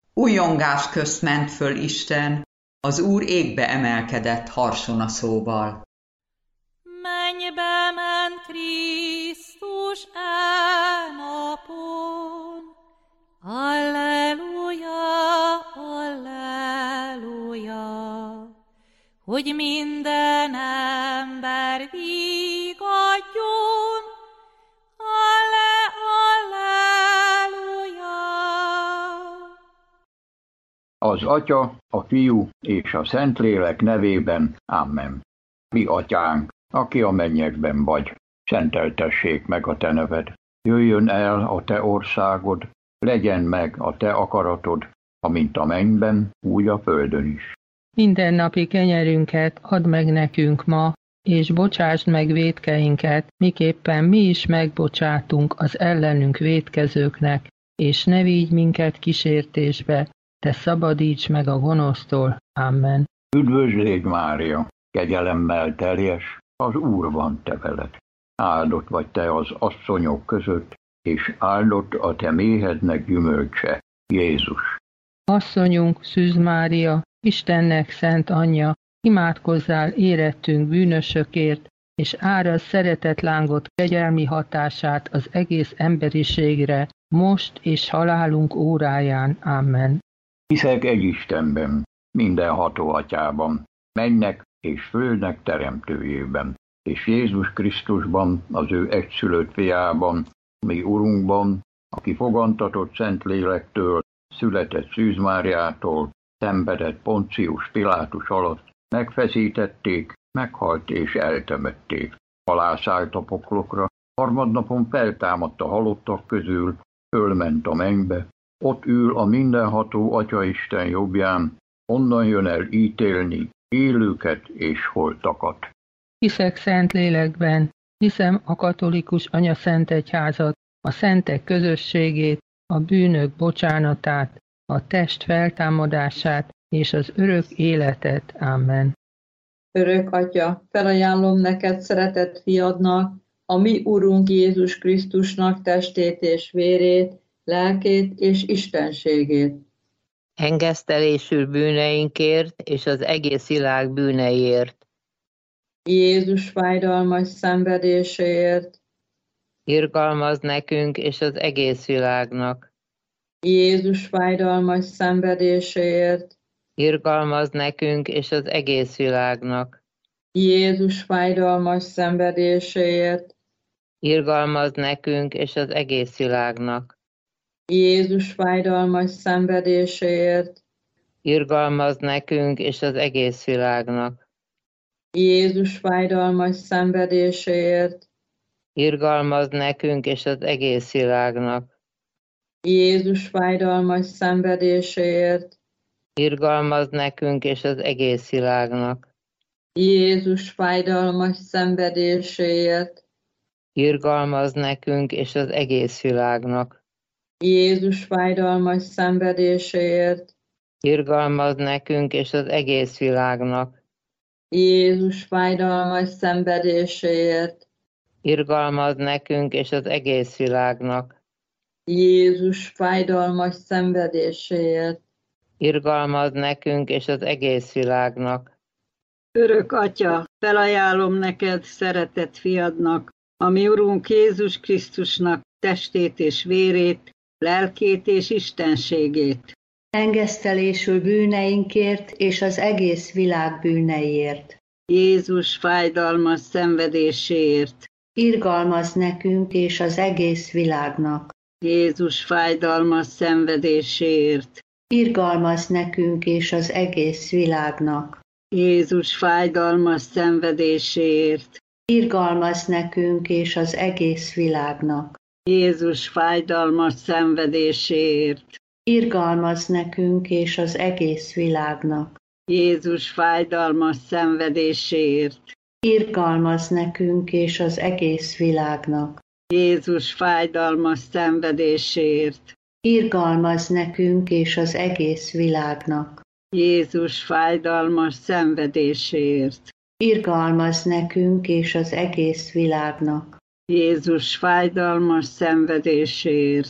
Újongás közt ment föl Isten, az Úr égbe emelkedett harsonaszóval. Mennybe ment Krisztus e napon. Alleluja, alleluja, hogy minden ember vigadjon. Alleluja. Az Atya, a Fiú és a Szentlélek nevében. Amen. Mi Atyánk, aki a mennyekben vagy, szenteltessék meg a te neved. Jöjjön el a te országod, legyen meg a te akaratod, amint a mennyben, úgy a földön is. Mindennapi kenyerünket add meg nekünk ma, és bocsásd meg vétkeinket, miképpen mi is megbocsátunk az ellenünk vétkezőknek, és ne vigy minket kísértésbe, te szabadíts meg a gonosztól. Amen. Üdvözl légy, Mária, kegyelemmel teljes, az Úr van te veled. Áldott vagy te az asszonyok között, és áldott a te méhednek gyümölcse, Jézus. Asszonyunk, Szűz Mária, Istennek szent anyja, imádkozzál érettünk bűnösökért, és árazd szeretetlángot kegyelmi hatását az egész emberiségre, most és halálunk óráján. Amen. Hiszek egy Istenben, mindenható Atyában, mennynek és földnek teremtőjében, és Jézus Krisztusban, az ő egyszülött fiában, mi Urunkban, aki fogantatott Szentlélektől, született Szűz Máriától, szenvedett Poncius Pilátus alatt, megfeszítették, meghalt és eltemették. Alászállt a poklokra, harmadnapon feltámadt a halottak közül, fölment a mennybe, ott ül a mindenható Atyaisten jobbján, onnan jön el ítélni élőket és holtakat. Hiszek szent lélekben, hiszem a katolikus anyaszentegyházat, a szentek közösségét, a bűnök bocsánatát, a test feltámadását és az örök életet. Amen. Örök Atya, felajánlom neked szeretett fiadnak, a mi Urunk Jézus Krisztusnak testét és vérét, lelkét és istenségét. Engesztelésül bűneinkért és az egész világ bűneiért. Jézus fájdalmas szenvedéséért. Irgalmazz nekünk és az egész világnak. Jézus fájdalmas szenvedéséért. Irgalmazz nekünk és az egész világnak. Jézus fájdalmas szenvedéséért. Irgalmazz nekünk és az egész világnak. Jézus fájdalmas szenvedéséért. Irgalmazz nekünk és az egész világnak. Jézus fájdalmas szenvedéséért. Irgalmazz nekünk és az egész világnak. Jézus fájdalmas szenvedéséért. Irgalmazz nekünk és az egész világnak. Jézus fájdalmas szenvedéséért. Irgalmazz nekünk és az egész világnak. Jézus fájdalmas szenvedéséért. Irgalmazz nekünk és az egész világnak. Jézus fájdalmas szenvedéséért. Irgalmazz nekünk és az egész világnak. Jézus fájdalmas szenvedéséért. Irgalmazz nekünk és az egész világnak. Örök Atya, felajánlom neked szeretett fiadnak, a mi Urunk Jézus Krisztusnak testét és vérét, lelkét és istenségét. Engesztelésül bűneinkért és az egész világ bűneiért. Jézus fájdalmas szenvedéséért. Irgalmazz nekünk és az egész világnak. Jézus fájdalmas szenvedéséért. Irgalmazz nekünk és az egész világnak. Jézus fájdalmas szenvedéséért. Irgalmazz nekünk és az egész világnak. Jézus fájdalmas szenvedéséért. Irgalmazz nekünk és az egész világnak. Jézus fájdalmas szenvedéséért. Irgalmazz nekünk és az egész világnak. Jézus fájdalmas szenvedéséért. Irgalmazz nekünk és az egész világnak. Jézus fájdalmas szenvedéséért. Irgalmazz nekünk és az egész világnak. Jézus fájdalmas szenvedéséért.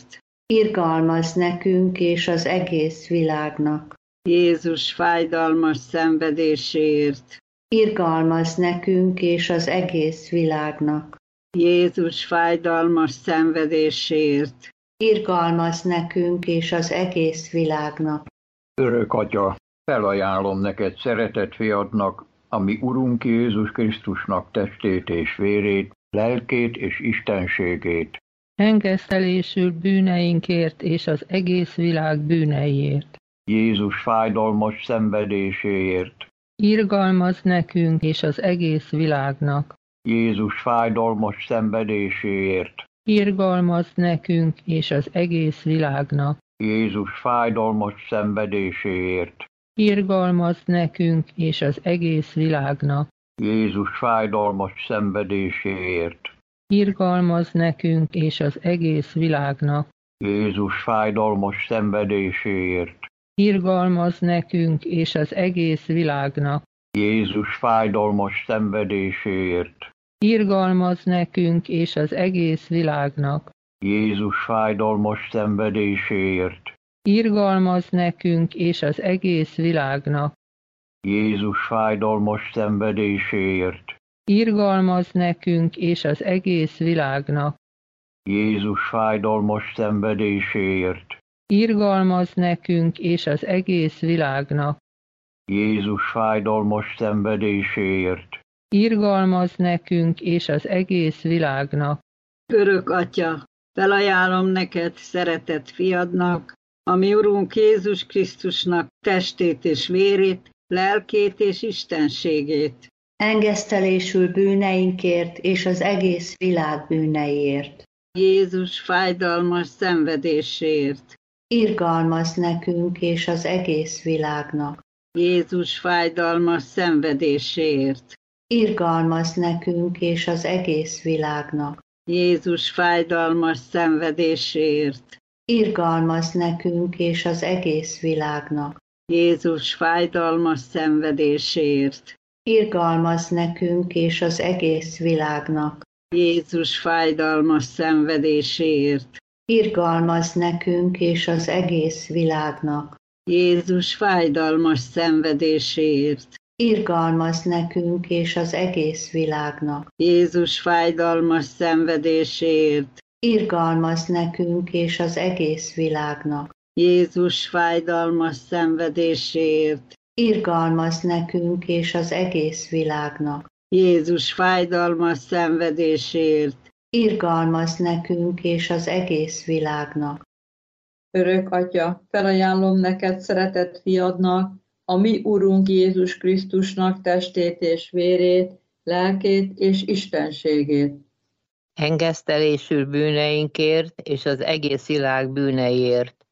irgalmazz nekünk és az egész világnak. Jézus fájdalmas szenvedéséért, Irgalmazz nekünk és az egész világnak. Jézus fájdalmas szenvedéséért, Irgalmazz nekünk és az egész világnak. Örök Atya, felajánlom neked szeretett fiadnak, ami Urunk Jézus Krisztusnak testét és vérét, lelkét és istenségét. Engesztelésül bűneinkért és az egész világ bűneiért. Jézus fájdalmas szenvedéséért. Irgalmazz nekünk és az egész világnak. Jézus fájdalmas szenvedéséért. Irgalmazz nekünk és az egész világnak. Jézus fájdalmas szenvedéséért. Irgalmazz nekünk és az egész világnak. Jézus fájdalmas szenvedéséért. Irgalmazz nekünk és az egész világnak. Jézus fájdalmas szenvedéséért. Irgalmazz nekünk és az egész világnak. Jézus fájdalmas szenvedéséért. Irgalmazz nekünk és az egész világnak. Jézus fájdalmas szenvedéséért. Irgalmazz nekünk és az egész világnak. Jézus fájdalmas szenvedéséért. Irgalmazz nekünk és az egész világnak. Jézus fájdalmas szenvedéséért. Irgalmazz nekünk és az egész világnak. Jézus fájdalmas szenvedéséért. Irgalmazz nekünk és az egész világnak. Örök Atya, felajánlom neked szeretett fiadnak, ami Urunk Jézus Krisztusnak testét és vérét, lelkét és istenségét. Engesztelésül bűneinkért és az egész világ bűneiért. Jézus fájdalmas szenvedéséért, Irgalmazz nekünk és az egész világnak. Jézus fájdalmas szenvedéséért, Irgalmazz nekünk és az egész világnak. Jézus fájdalmas szenvedéséért, Irgalmazz nekünk és az egész világnak. Jézus fájdalmas szenvedéséért, Irgalmazz nekünk és az egész világnak. Jézus fájdalmas szenvedéséért, Irgalmazz nekünk és az egész világnak. Jézus fájdalmas szenvedéséért, Irgalmazz nekünk és az egész világnak. Jézus fájdalmas szenvedéséért, Irgalmazz nekünk és az egész világnak. Jézus fájdalmas szenvedéséért, Irgalmazz nekünk és az egész világnak. Jézus fájdalmas szenvedéséért, Irgalmazz nekünk és az egész világnak. Örök Atya, felajánlom neked szeretett fiadnak, a mi Urunk Jézus Krisztusnak testét és vérét, lelkét és istenségét. Engesztelésül bűneinkért és az egész világ bűneiért.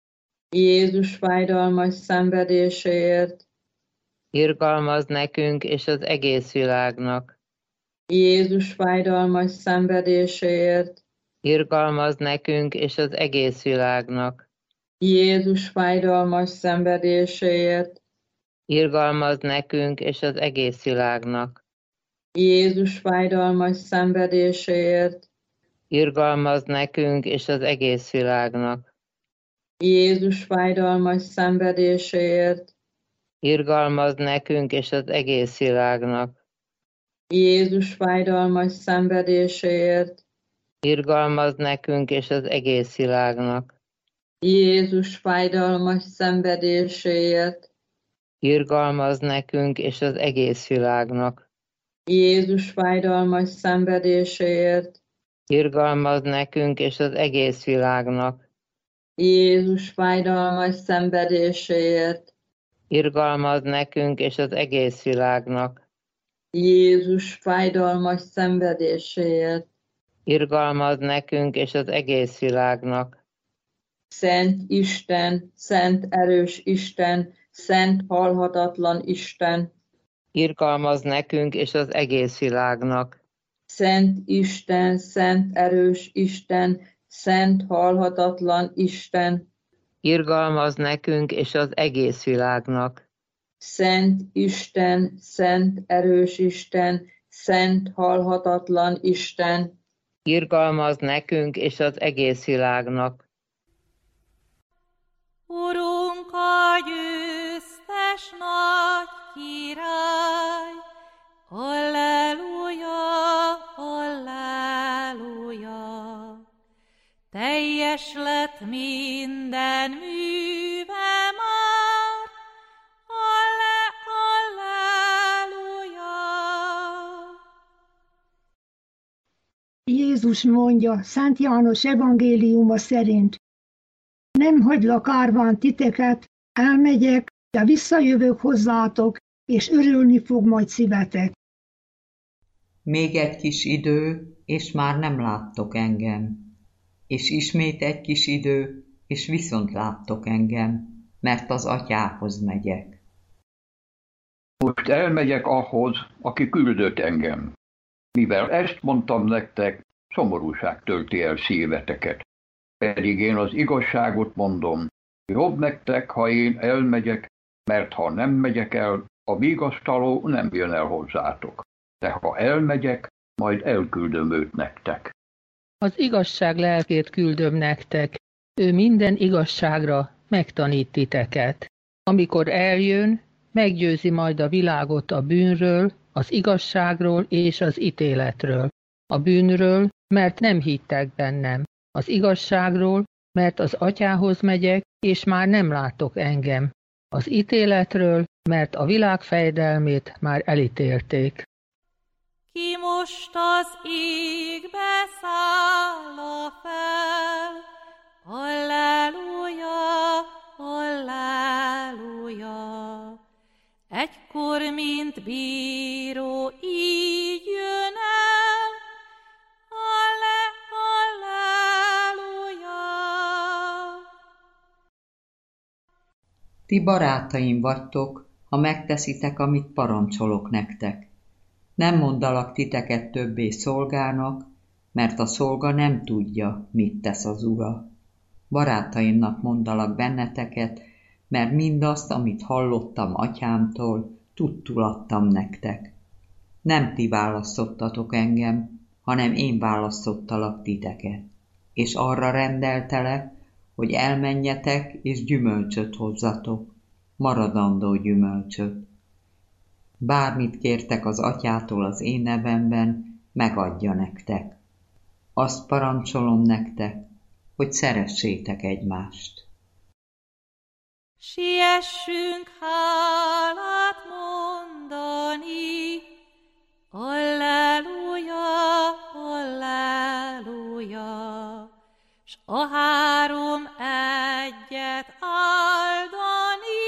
Jézus fájdalmas szenvedéséért, Irgalmazz nekünk és az egész világnak. Jézus fájdalmas szenvedéséért, Irgalmazz nekünk és az egész világnak. Jézus fájdalmas szenvedéséért, Irgalmazz nekünk és az egész világnak. Jézus fájdalmas szenvedéséért, Irgalmazz nekünk és az egész világnak. Jézus fájdalmas szenvedéséért, Irgalmazz nekünk és az egész világnak. Jézus fájdalmas szenvedéséért, Irgalmazz nekünk és az egész világnak. Jézus fájdalmas szenvedéséért, Irgalmazz nekünk és az egész világnak. Jézus fájdalmas szenvedéséért, Irgalmazz nekünk és az egész világnak. Jézus fájdalmas szenvedéséért, Irgalmazz nekünk és az egész világnak. Jézus fájdalmas szenvedéséért, Irgalmazz nekünk és az egész világnak. Szent Isten, szent erős Isten, szent halhatatlan Isten, Irgalmazz nekünk és az egész világnak. Szent Isten, szent erős Isten, szent halhatatlan Isten, Irgalmazz nekünk és az egész világnak. Szent Isten, szent erős Isten, szent halhatatlan Isten, Irgalmazz nekünk és az egész világnak. Urunk a győztes nagy király, Alleluja, Alleluja. Teljes lett minden műve már, Alleluja. Jézus mondja Szent János evangéliuma szerint: nem hagylak árván titeket, elmegyek, de visszajövök hozzátok, és örülni fog majd szívetek. Még egy kis idő, és már nem láttok engem. És ismét egy kis idő, és viszont láttok engem, mert az Atyához megyek. Most elmegyek ahhoz, aki küldött engem. Mivel ezt mondtam nektek, szomorúság tölti el szíveteket. Pedig én az igazságot mondom, jobb nektek, ha én elmegyek, mert ha nem megyek el, a vigasztaló nem jön el hozzátok. De ha elmegyek, majd elküldöm őt nektek. Az igazság lelkét küldöm nektek, ő minden igazságra megtanít titeket. Amikor eljön, meggyőzi majd a világot a bűnről, az igazságról és az ítéletről. A bűnről, mert nem hittek bennem. Az igazságról, mert az Atyához megyek, és már nem látok engem. Az ítéletről, mert a világ fejedelmét már elítélték. Ki most az égbe száll fel, Alleluja, Alleluja. Egykor, mint bíró, így jön el, Alleluja. Ti barátaim vagytok, ha megteszitek, amit parancsolok nektek. Nem mondalak titeket többé szolgának, mert a szolga nem tudja, mit tesz az ura. Barátaimnak mondalak benneteket, mert mindazt, amit hallottam atyámtól, tudtul adtam nektek. Nem ti választottatok engem, hanem én választottalak titeket, és arra rendeltelek, hogy elmenjetek és gyümölcsöt hozzatok, maradandó gyümölcsöt. Bármit kértek az atyától az én nevemben, megadja nektek. Azt parancsolom nektek, hogy szeressétek egymást. Siessünk hálát mondani, Alleluja, Alleluja, s a három egyet áldani,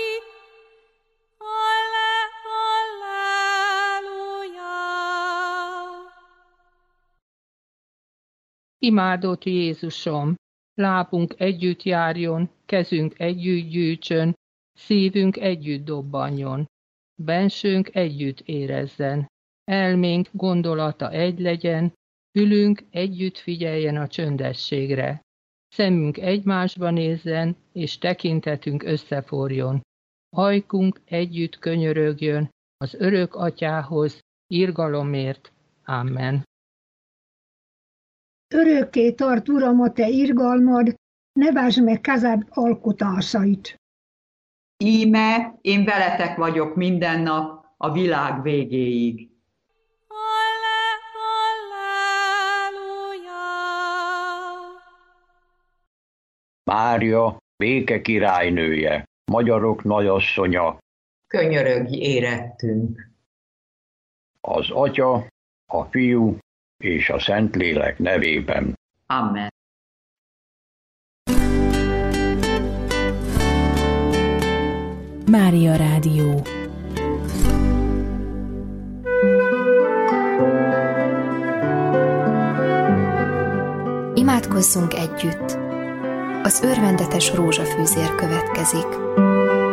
Imádott Jézusom, lábunk együtt járjon, kezünk együtt gyűjtsön, szívünk együtt dobbanjon, bensőnk együtt érezzen, elménk gondolata egy legyen, fülünk együtt figyeljen a csöndességre, szemünk egymásba nézzen, és tekintetünk összeforjon, ajkunk együtt könyörögjön az örök Atyához, irgalomért. Amen. Örökké tart, Uram, a te irgalmad, ne vásd meg kezed alkotásait. Íme, én veletek vagyok minden nap, a világ végéig. Alleluja. Mária, béke királynője, magyarok nagyasszonya, Könyörögj érettünk. az Atya, a Fiú és a Szentlélek nevében. Amen. Mária Rádió. Imádkozzunk együtt! Az örvendetes rózsafűzér következik.